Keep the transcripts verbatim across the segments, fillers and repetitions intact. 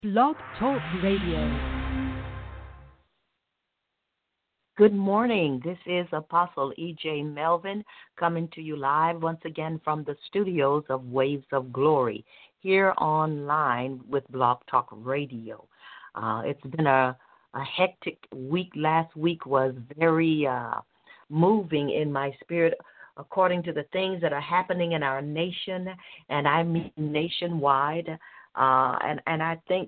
Blog Talk Radio. Good morning. This is Apostle E J. Melvin coming to you live once again from the studios of Waves of Glory here online with Blog Talk Radio. Uh, it's been a, a hectic week. Last week was very uh, moving in my spirit according to the things that are happening in our nation, and I mean nationwide. Uh, and, and I think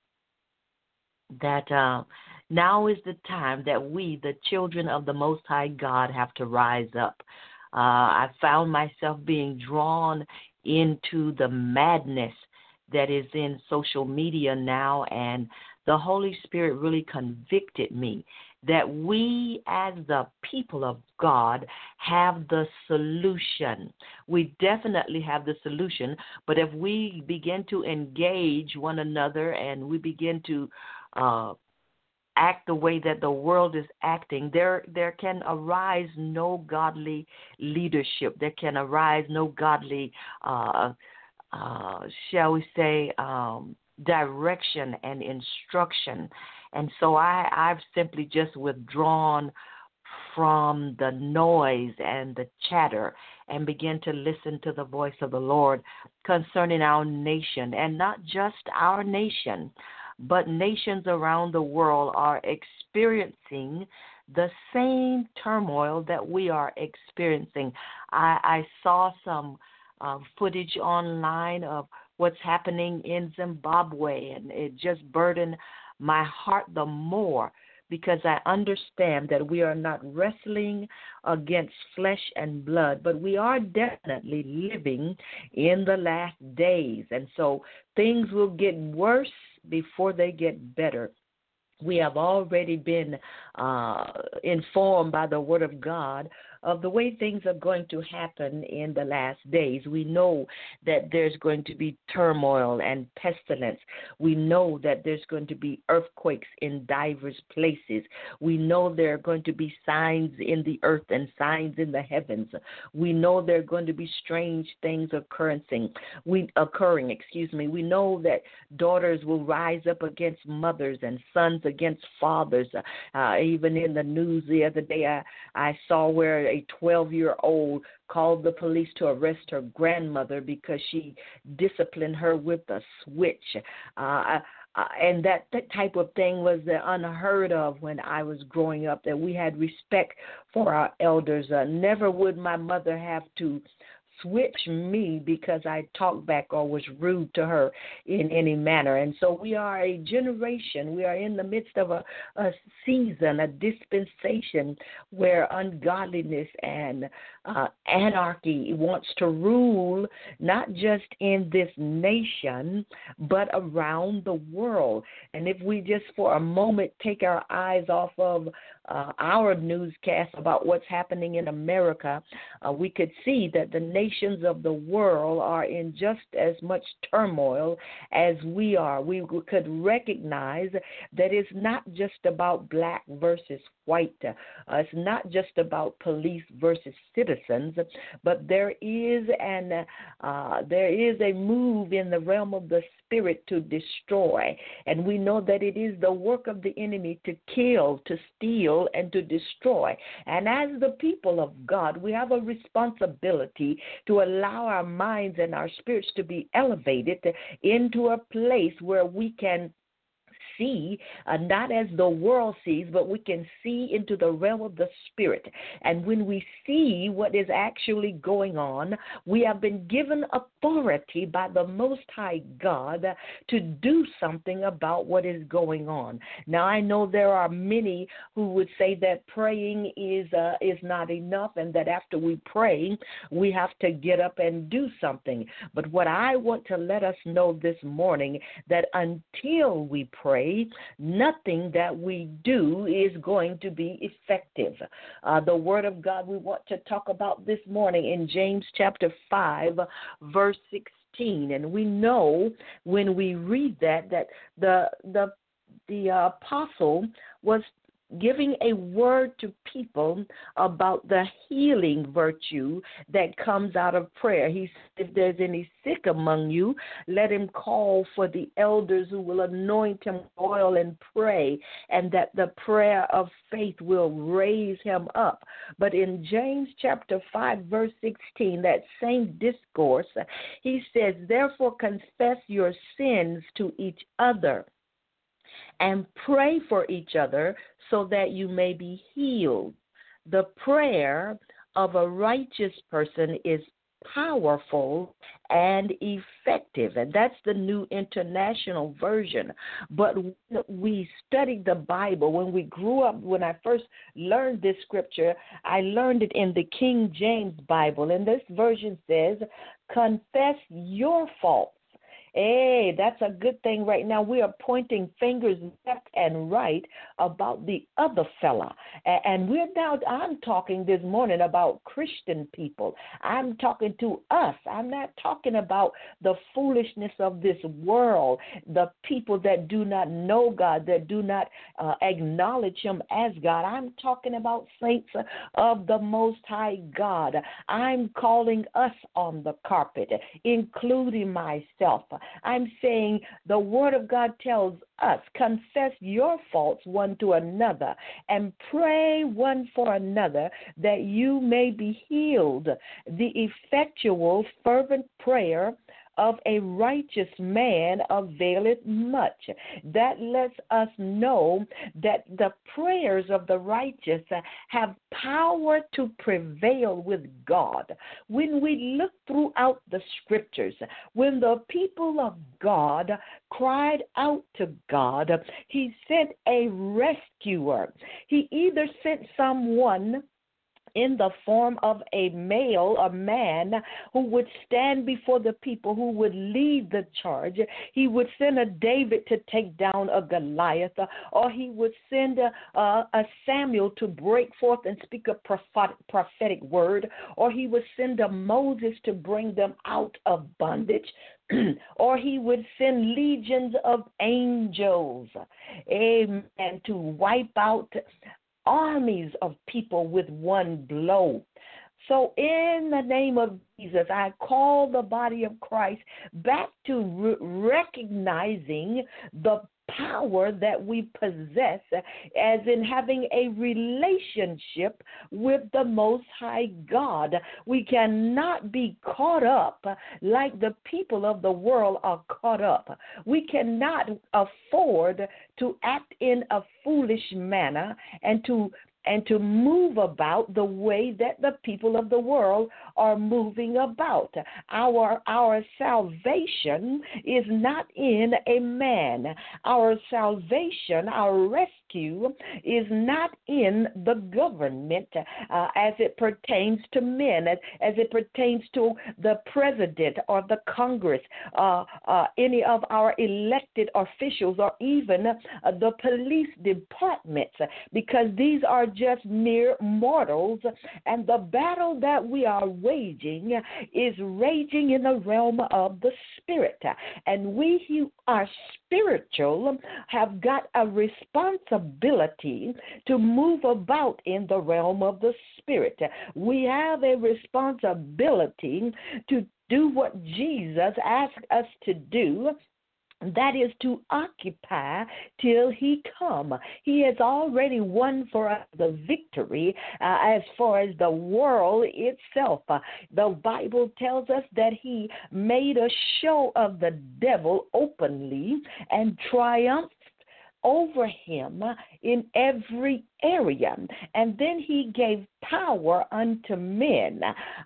that uh, now is the time that we, the children of the Most High God, have to rise up. Uh, I found myself being drawn into the madness that is in social media now, and the Holy Spirit really convicted me that we as the people of God have the solution. We definitely have the solution, but if we begin to engage one another and we begin to uh, act the way that the world is acting, there there can arise no godly leadership. There can arise no godly, uh, uh, shall we say, um, direction and instruction. And so I, I've simply just withdrawn from the noise and the chatter and begin to listen to the voice of the Lord concerning our nation, and not just our nation, but nations around the world are experiencing the same turmoil that we are experiencing. I, I saw some uh, footage online of what's happening in Zimbabwe, and it just burdened my heart the more because I understand that we are not wrestling against flesh and blood, but we are definitely living in the last days. And so things will get worse before they get better. We have already been uh, informed by the Word of God of the way things are going to happen in the last days. We know that there's going to be turmoil and pestilence. We know that there's going to be earthquakes in diverse places. We know there are going to be signs in the earth and signs in the heavens. We know there are going to be strange things occurring. We occurring, excuse me. We know that daughters will rise up against mothers and sons against fathers. Uh, even in the news the other day, I, I saw where a twelve-year-old called the police to arrest her grandmother because she disciplined her with a switch. Uh, uh, and that, that type of thing was uh, unheard of when I was growing up, that we had respect for our elders. Uh, never would my mother have to switch me because I talked back or was rude to her in any manner. And so we are a generation, we are in the midst of a, a season, a dispensation where ungodliness and uh, anarchy wants to rule not just in this nation, but around the world. And if we just for a moment take our eyes off of uh, our newscast about what's happening in America, uh, we could see that the nations of the world are in just as much turmoil as we are. We could recognize that it's not just about black versus white. Uh, it's not just about police versus citizens, but there is an uh, there is a move in the realm of the spirit to destroy, and we know that it is the work of the enemy to kill, to steal, and to destroy. And as the people of God, we have a responsibility to allow our minds and our spirits to be elevated into a place where we can see, uh, not as the world sees, but we can see into the realm of the spirit. And when we see what is actually going on, we have been given authority by the Most High God to do something about what is going on. Now, I know there are many who would say that praying is uh, is not enough, and that after we pray, we have to get up and do something. But what I want to let us know this morning, that until we pray, nothing that we do is going to be effective. Uh, the Word of God we want to talk about this morning in James chapter five, verse sixteen. And we know when we read that, that the the the uh, apostle was giving a word to people about the healing virtue that comes out of prayer. He said, if there's any sick among you, let him call for the elders who will anoint him with oil and pray, and that the prayer of faith will raise him up. But in James chapter five, verse sixteen, that same discourse, he says, therefore confess your sins to each other and pray for each other so that you may be healed. The prayer of a righteous person is powerful and effective, and that's the New International Version. But when we studied the Bible, when we grew up, when I first learned this scripture, I learned it in the King James Bible, and this version says, confess your faults. Hey, that's a good thing right now. We are pointing fingers left and right about the other fella. And we're now, I'm talking this morning about Christian people. I'm talking to us. I'm not talking about the foolishness of this world, the people that do not know God, that do not uh, acknowledge him as God. I'm talking about saints of the Most High God. I'm calling us on the carpet, including myself. I'm saying the Word of God tells us, confess your faults one to another and pray one for another that you may be healed. The effectual, fervent prayer of a righteous man availeth much. That lets us know that the prayers of the righteous have power to prevail with God. When we look throughout the scriptures, when the people of God cried out to God, he sent a rescuer. He either sent someone in the form of a male, a man who would stand before the people, who would lead the charge. He would send a David to take down a Goliath, or he would send a, a, a Samuel to break forth and speak a prophetic, prophetic word, or he would send a Moses to bring them out of bondage. Or he would send legions of angels, amen, to wipe out armies of people with one blow. So in the name of Jesus, I call the body of Christ back to re- recognizing the power that we possess as in having a relationship with the Most High God. We cannot be caught up like the people of the world are caught up. We cannot afford to act in a foolish manner and to and to move about the way that the people of the world are moving about. Our, our salvation is not in a man. Our salvation, our rescue, is not in the government uh, as it pertains to men, as, as it pertains to the president or the Congress, uh, uh, any of our elected officials, or even uh, the police departments, because these are just mere mortals, and the battle that we are waging is raging in the realm of the spirit. And we who are spiritual have got a responsibility to move about in the realm of the spirit. We have a responsibility to do what Jesus asked us to do. That is to occupy till he come. He has already won for us the victory uh, as far as the world itself. Uh, the Bible tells us that he made a show of the devil openly and triumphed over him in every area. And then he gave power unto men,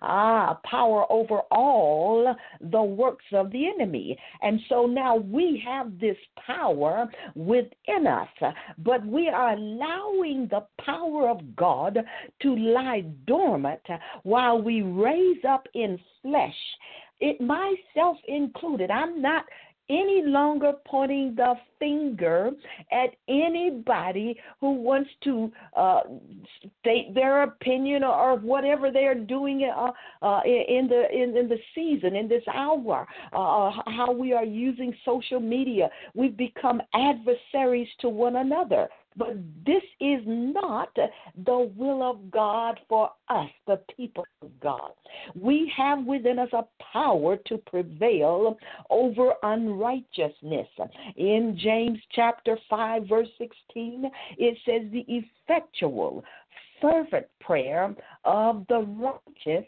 ah, power over all the works of the enemy. And so now we have this power within us, but we are allowing the power of God to lie dormant while we raise up in flesh, it myself included. I'm not any longer pointing the finger at anybody who wants to uh, state their opinion or, or whatever they're doing uh, uh, in the in, in the season, in this hour, uh, how we are using social media. We've become adversaries to one another. But this is not the will of God for us, the people of God. We have within us a power to prevail over unrighteousness. In James chapter five, verse sixteen, it says the effectual fervent prayer of the righteous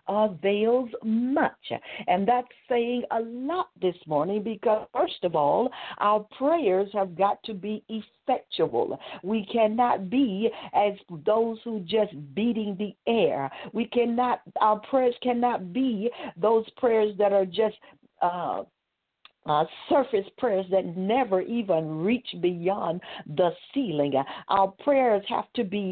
avails much. And that's saying a lot this morning because, first of all, our prayers have got to be effectual. We cannot be as those who just beating the air. We cannot, our prayers cannot be those prayers that are just uh, Uh, surface prayers that never even reach beyond the ceiling. Our prayers have to be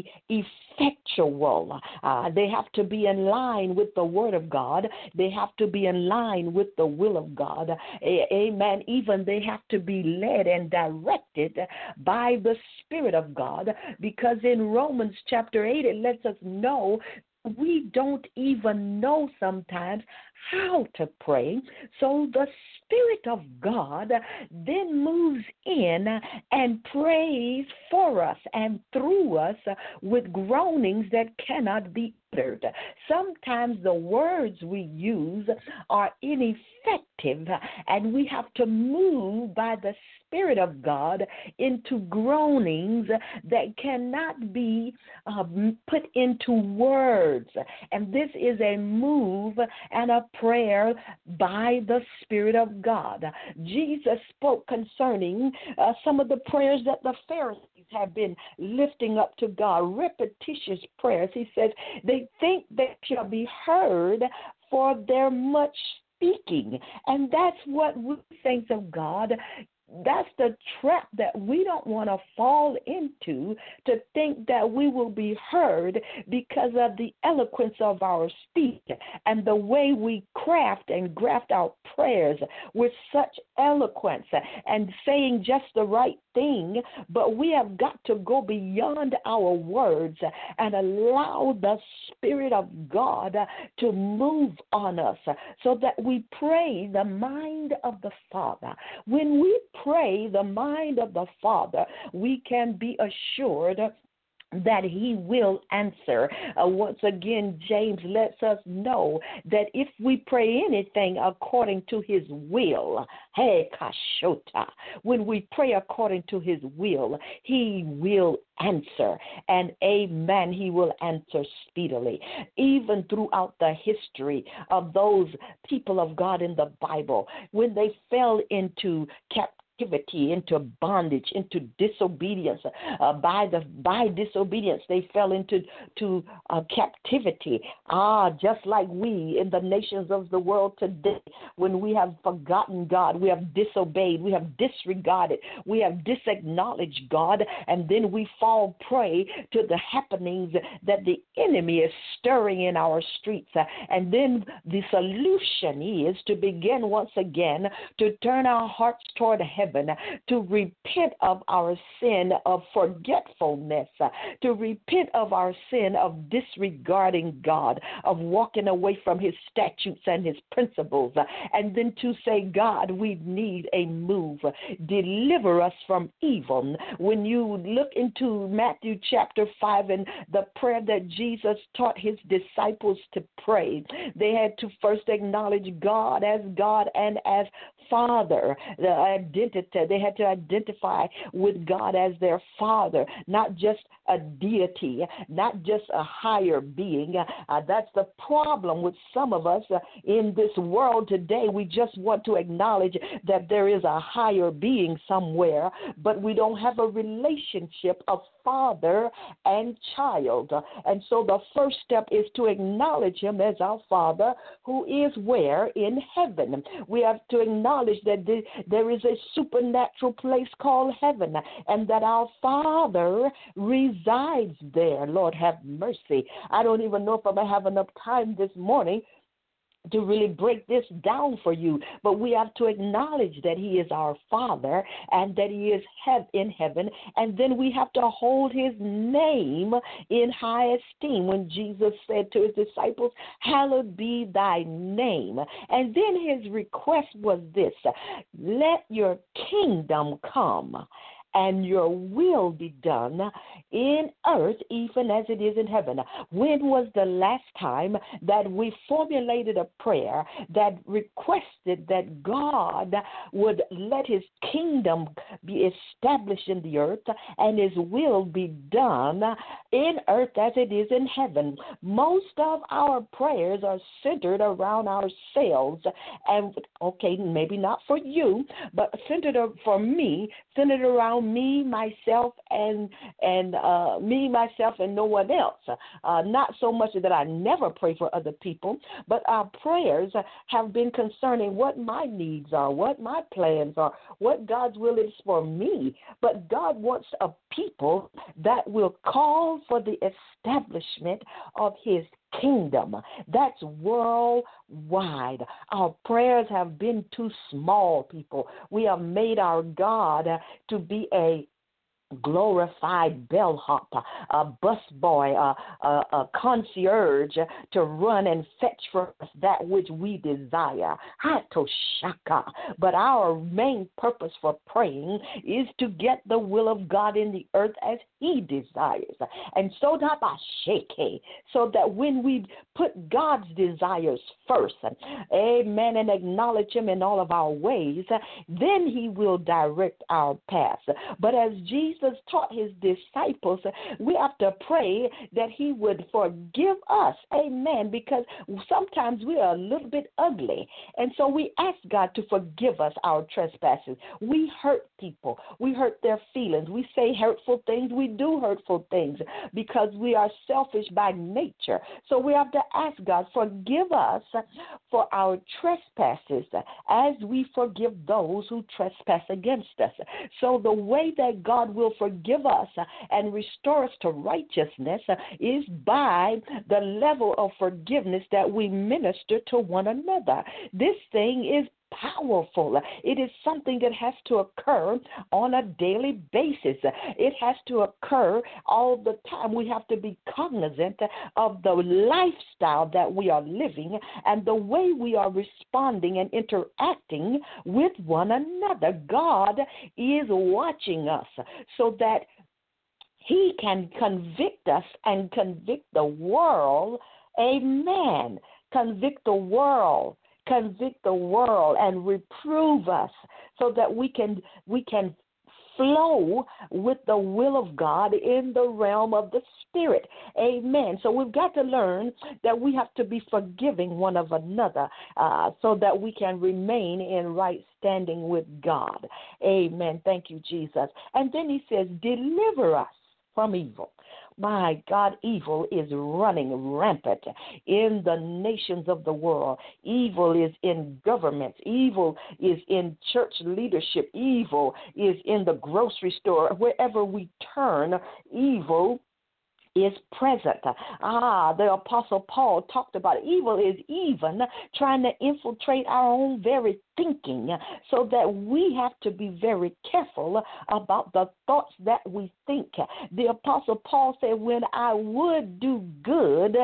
effectual. Uh, they have to be in line with the Word of God. They have to be in line with the will of God. A- amen. Even they have to be led and directed by the Spirit of God, because in Romans chapter eight, it lets us know we don't even know sometimes how to pray. So the Spirit of God then moves in and prays for us and through us with groanings that cannot be uttered. Sometimes the words we use are ineffective, and we have to move by the Spirit of God into groanings that cannot be uh, put into words. And this is a move and a prayer by the Spirit of God. Jesus spoke concerning uh, some of the prayers that the Pharisees have been lifting up to God, repetitious prayers. He says they think they shall be heard for their much speaking. And that's what we think of God. That's the trap that we don't want to fall into, to think that we will be heard because of the eloquence of our speech and the way we craft and graft our prayers with such eloquence and saying just the right thing. But we have got to go beyond our words and allow the Spirit of God to move on us so that we pray the mind of the Father. When we pray the mind of the Father, we can be assured that he will answer. Uh, once again, James lets us know that if we pray anything according to his will, hey, kashota, when we pray according to his will, he will answer. And amen, he will answer speedily. Even throughout the history of those people of God in the Bible, when they fell into captivity, Activity, into bondage, into disobedience. Uh, by the by disobedience, they fell into to uh, captivity. Ah, just like we in the nations of the world today, when we have forgotten God, we have disobeyed, we have disregarded, we have disacknowledged God, and then we fall prey to the happenings that the enemy is stirring in our streets. Uh, and then the solution is to begin once again to turn our hearts toward heaven, to repent of our sin of forgetfulness, to repent of our sin of disregarding God, of walking away from his statutes and his principles, and then to say, God, we need a move. Deliver us from evil. When you look into Matthew chapter five and the prayer that Jesus taught his disciples to pray, they had to first acknowledge God as God and as Father, the identity. They had to identify with God as their Father, not just a deity, not just a higher being. Uh, that's the problem with some of us uh, in this world today. We just want to acknowledge that there is a higher being somewhere, but we don't have a relationship of father and child. And so the first step is to acknowledge him as our Father, who is where? In heaven. We have to acknowledge that there is a supernatural place called heaven, and that our Father resides there. Lord, have mercy. I don't even know if I'm going to have enough time this morning to really break this down for you, but we have to acknowledge that he is our Father and that he is in heaven, and then we have to hold his name in high esteem. When Jesus said to his disciples, hallowed be thy name, and then his request was this: let your kingdom come and your will be done in earth even as it is in heaven. When was the last time that we formulated a prayer that requested that God would let his kingdom be established in the earth and his will be done in earth as it is in heaven? Most of our prayers are centered around ourselves, and okay, maybe not for you, but centered for me, centered around me, myself, and and uh, me, myself, and no one else. Uh, not so much that I never pray for other people, but our prayers have been concerning what my needs are, what my plans are, what God's will is for me. But God wants a people that will call for the establishment of his kingdom. That's worldwide. Our prayers have been too small, people. We have made our God to be a glorified bellhop, a busboy, a, a, a concierge to run and fetch for us that which we desire. Hatoshaka. But our main purpose for praying is to get the will of God in the earth as he desires. And so that I shake, so that when we put God's desires first, amen, and acknowledge him in all of our ways, then he will direct our paths. But as Jesus Jesus taught his disciples, we have to pray that he would forgive us, amen, because sometimes we are a little bit ugly, and so we ask God to forgive us our trespasses. We hurt people. We hurt their feelings. We say hurtful things. We do hurtful things because we are selfish by nature. So we have to ask God, forgive us for our trespasses as we forgive those who trespass against us. So the way that God will forgive us and restore us to righteousness is by the level of forgiveness that we minister to one another. This thing is powerful. It is something that has to occur on a daily basis. It has to occur all the time. We have to be cognizant of the lifestyle that we are living and the way we are responding and interacting with one another. God is watching us so that he can convict us and convict the world. Amen. Convict the world. Convict the world and reprove us so that we can we can flow with the will of God in the realm of the Spirit. Amen. So we've got to learn that we have to be forgiving one of another uh, so that we can remain in right standing with God. Amen. Thank you, Jesus. And then he says, deliver us from evil. My God, evil is running rampant in the nations of the world. Evil is in governments. Evil is in church leadership. Evil is in the grocery store. Wherever we turn, evil is present. Ah, the Apostle Paul talked about it. Evil is even trying to infiltrate our own very thinking, so that we have to be very careful about the thoughts that we think. The Apostle Paul said, when I would do good,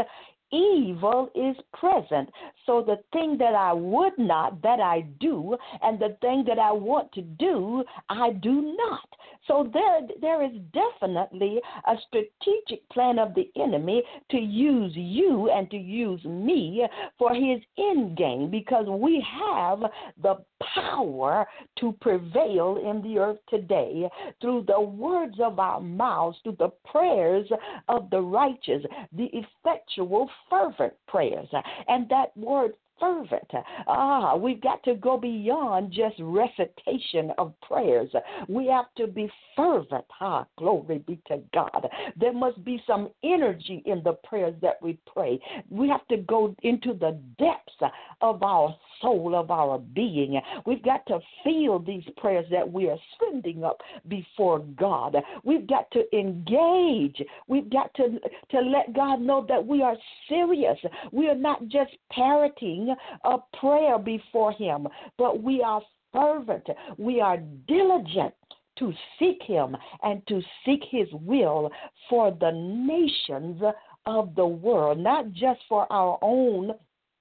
evil is present. So the thing that I would not, that I do, and the thing that I want to do, I do not. So there, there is definitely a strategic plan of the enemy to use you and to use me for his end game, because we have the power to prevail in the earth today through the words of our mouths, through the prayers of the righteous, the effectual fervent prayers. And that word fervent. Ah, we've got to go beyond just recitation of prayers. We have to be fervent. Ah, glory be to God. There must be some energy in the prayers that we pray. We have to go into the depths of our soul, of our being. We've got to feel these prayers that we are sending up before God. We've got to engage. We've got to, to let God know that we are serious. We are not just parroting a prayer before him, but we are fervent. We are diligent to seek him and to seek his will for the nations of the world, not just for our own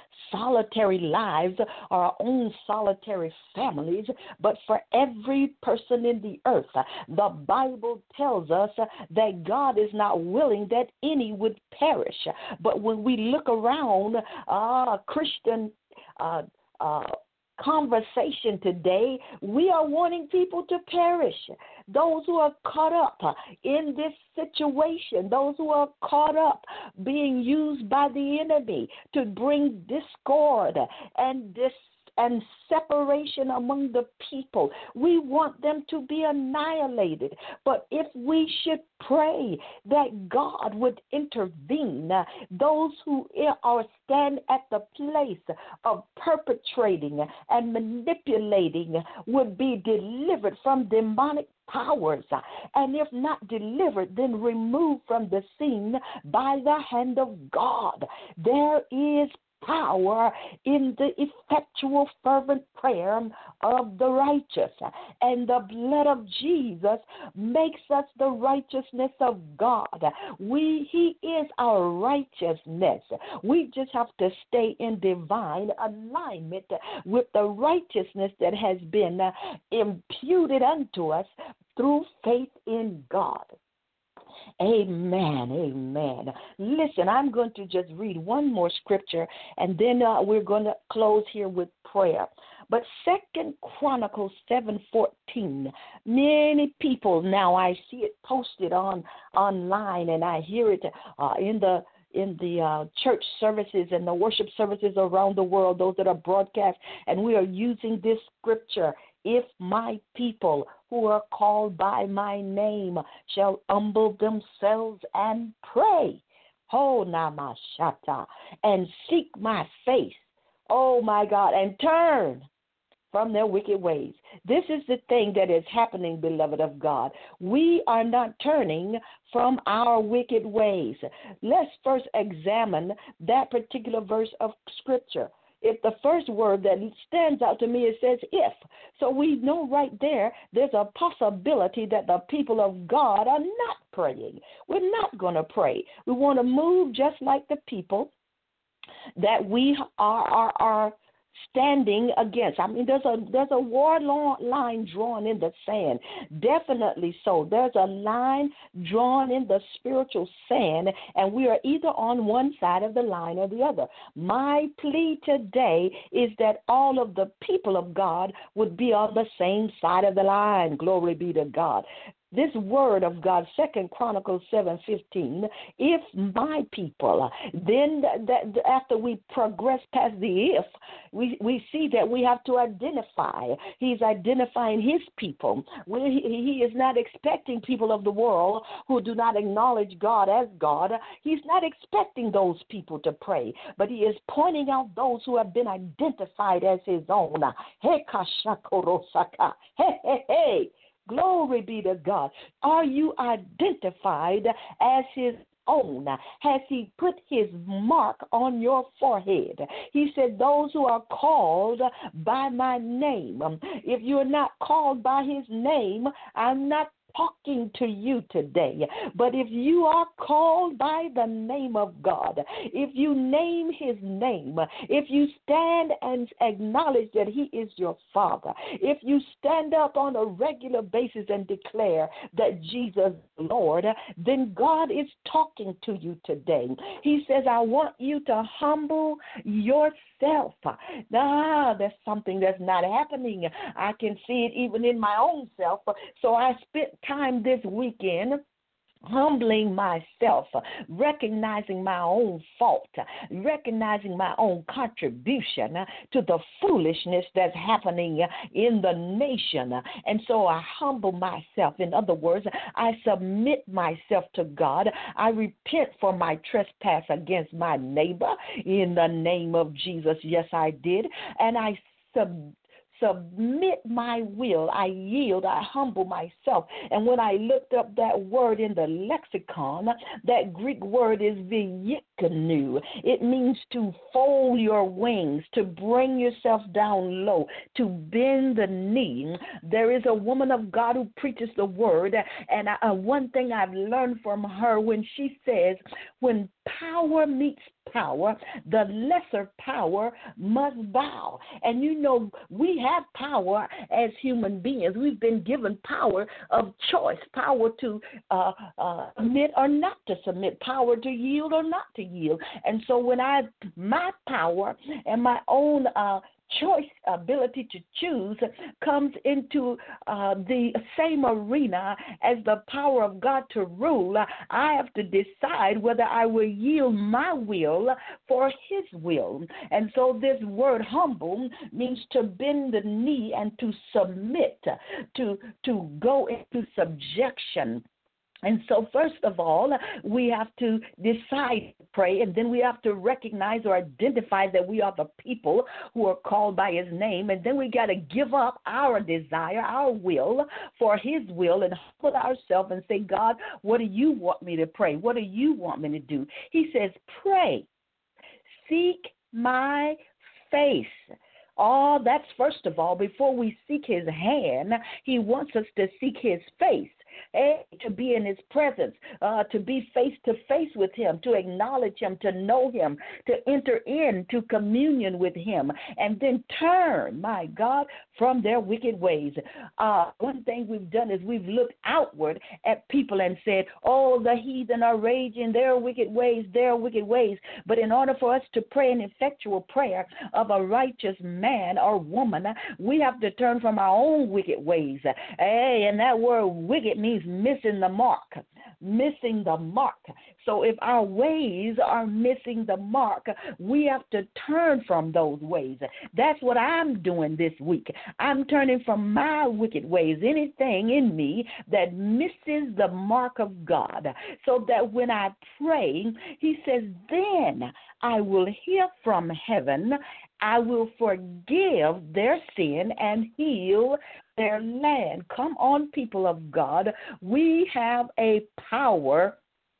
solitary lives or our own solitary families, but for every person in the earth. The Bible tells us that God is not willing that any would perish. But when we look around uh, Christian uh, uh, conversation today, we are wanting people to perish. Those who are caught up in this situation, those who are caught up being used by the enemy to bring discord and dis and separation among the people. We want them to be annihilated. But if we should pray that God would intervene, those who are stand at the place of perpetrating and manipulating would be delivered from demonic powers, and if not delivered, then removed from the scene by the hand of God. There is power in the effectual fervent prayer of the righteous, and the blood of Jesus makes us the righteousness of God. We he is our righteousness. We just have to stay in divine alignment with the righteousness that has been imputed unto us through faith in God. Amen, amen. Listen, I'm going to just read one more scripture, and then uh, we're going to close here with prayer. But Second Chronicles seven fourteen, many people now, I see it posted on online, and I hear it uh, in the in the uh, church services and the worship services around the world, those that are broadcast, and we are using this scripture. If my people who are called by my name shall humble themselves and pray, oh, namashata, and seek my face, oh, my God, and turn from their wicked ways. This is the thing that is happening, beloved of God. We are not turning from our wicked ways. Let's first examine that particular verse of Scripture. If the first word that stands out to me, it says if. So we know right there, there's a possibility that the people of God are not praying. We're not going to pray. We want to move just like the people that we are, are, are standing against. I mean, there's a there's a war line drawn in the sand. Definitely so. There's a line drawn in the spiritual sand, and we are either on one side of the line or the other. My plea today is that all of the people of God would be on the same side of the line. Glory be to God. This word of God, Second Chronicles seven fifteen, if my people, then that, after we progress past the if, we, we see that we have to identify. He's identifying his people. We, he is not expecting people of the world who do not acknowledge God as God. He's not expecting those people to pray, but he is pointing out those who have been identified as his own. Hey, kashakorosaka. Hey, hey, hey. Glory be to God. Are you identified as his own? Has he put his mark on your forehead? He said, those who are called by my name. If you're not called by his name, I'm not talking to you today. But if you are called by the name of God, if you name his name, if you stand and acknowledge that he is your Father, if you stand up on a regular basis and declare that Jesus is Lord, then God is talking to you today. He says, I want you to humble yourself. Ah, there's something that's not happening. I can see it even in my own self. So I spent time this weekend humbling myself, recognizing my own fault, recognizing my own contribution to the foolishness that's happening in the nation. And so I humble myself. In other words, I submit myself to God. I repent for my trespass against my neighbor in the name of Jesus. Yes, I did. And I submit. Submit my will. I yield. I humble myself. And when I looked up that word in the lexicon, that Greek word is vayikanu. It means to fold your wings, to bring yourself down low, to bend the knee. There is a woman of God who preaches the word, and I, uh, one thing I've learned from her when she says, when power meets power, the lesser power must bow. And you know, we have power as human beings. We've been given power of choice, power to uh, uh, submit or not to submit, power to yield or not to yield. And so when I, my power and my own uh, choice, ability to choose, comes into uh, the same arena as the power of God to rule, I have to decide whether I will yield my will for his will. And so this word humble means to bend the knee and to submit, to, to go into subjection. And so, first of all, we have to decide to pray, and then we have to recognize or identify that we are the people who are called by his name, and then we got to give up our desire, our will, for his will, and humble ourselves and say, God, what do you want me to pray? What do you want me to do? He says, pray, seek my face. Oh, that's first of all, before we seek his hand, he wants us to seek his face. Hey, to be in his presence, uh, to be face to face with him, to acknowledge him, to know him, to enter into communion with him, and then turn, my God, from their wicked ways. Uh, one thing we've done is we've looked outward at people and said, oh, the heathen are raging, their wicked ways, their wicked ways. But in order for us to pray an effectual prayer of a righteous man or woman, we have to turn from our own wicked ways. Hey, and that word wicked means missing the mark, missing the mark. So if our ways are missing the mark, we have to turn from those ways. That's what I'm doing this week. I'm turning from my wicked ways, anything in me that misses the mark of God, so that when I pray, he says, then I will hear from heaven, I will forgive their sin and heal their land. Come on, people of God. We have a power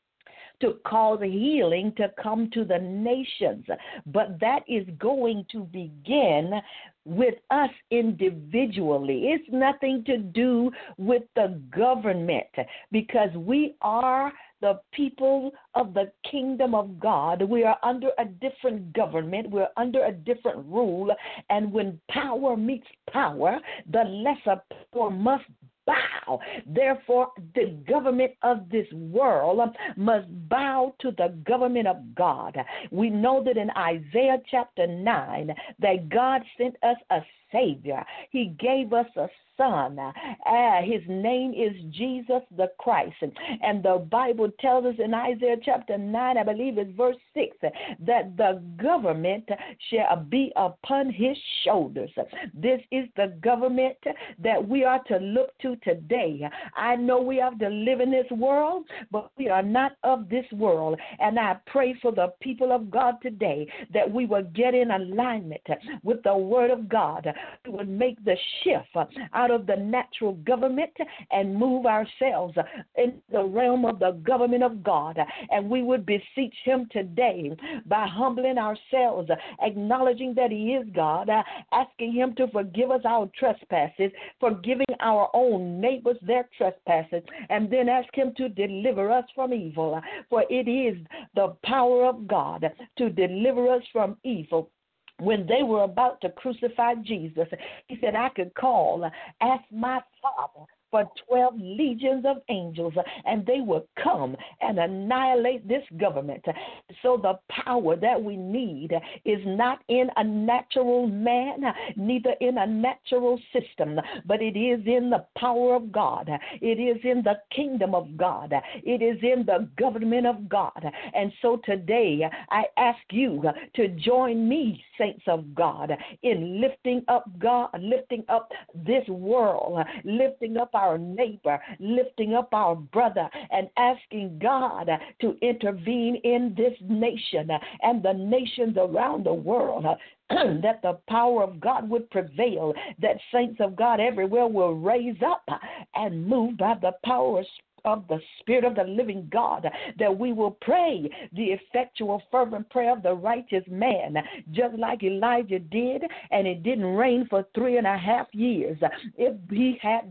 to cause healing to come to the nations, but that is going to begin with us individually. It's nothing to do with the government, because we are the people of the kingdom of God. We are under a different government. We're under a different rule. And when power meets power, the lesser power must bow. Therefore, the government of this world must bow to the government of God. We know that in Isaiah chapter nine, that God sent us a Savior. He gave us a Son. Uh, his name is Jesus the Christ. And the Bible tells us in Isaiah chapter nine, I believe it's verse six, that the government shall be upon his shoulders. This is the government that we are to look to today. I know we have to live in this world, but we are not of this world. And I pray for the people of God today that we will get in alignment with the word of God. We will make the shift out of the natural government and move ourselves in the realm of the government of God. And we would beseech him today by humbling ourselves, acknowledging that he is God, asking him to forgive us our trespasses, forgiving our own neighbors their trespasses, and then ask him to deliver us from evil. For it is the power of God to deliver us from evil. When they were about to crucify Jesus, he said, I could call, ask my Father for twelve legions of angels, and they will come and annihilate this government. So the power that we need is not in a natural man, neither in a natural system, but it is in the power of God. It is in the kingdom of God. It is in the government of God. And so today, I ask you to join me, saints of God, in lifting up God, lifting up this world, lifting up our neighbor, lifting up our brother, and asking God to intervene in this nation and the nations around the world, that the power of God would prevail, that saints of God everywhere will raise up and move by the power of the Spirit of the living God, that we will pray the effectual fervent prayer of the righteous man, just like Elijah did, and it didn't rain for three and a half years. If he had that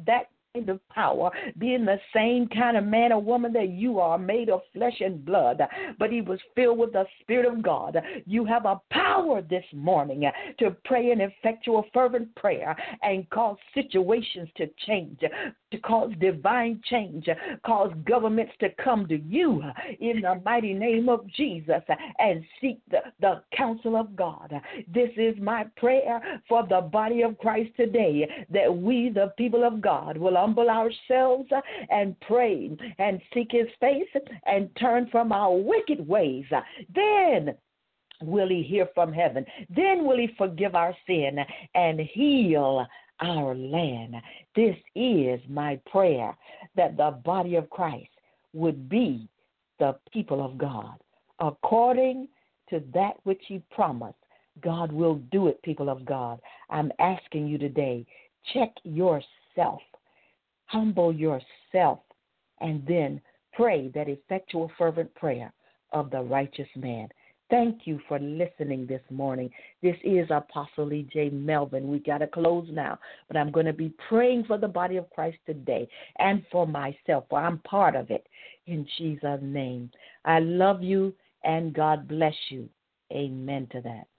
of power, being the same kind of man or woman that you are, made of flesh and blood, but he was filled with the Spirit of God. You have a power this morning to pray an effectual, fervent prayer and cause situations to change, to cause divine change, cause governments to come to you in the mighty name of Jesus and seek the, the counsel of God. This is my prayer for the body of Christ today, that we, the people of God, will humble ourselves and pray and seek his face and turn from our wicked ways. Then will he hear from heaven. Then will he forgive our sin and heal our land. This is my prayer, that the body of Christ would be the people of God. According to that which he promised, God will do it, people of God. I'm asking you today, check yourself, humble yourself, and then pray that effectual, fervent prayer of the righteous man. Thank you for listening this morning. This is Apostle E J Melvin. We got to close now, but I'm going to be praying for the body of Christ today and for myself, for I'm part of it, in Jesus' name. I love you, and God bless you. Amen to that.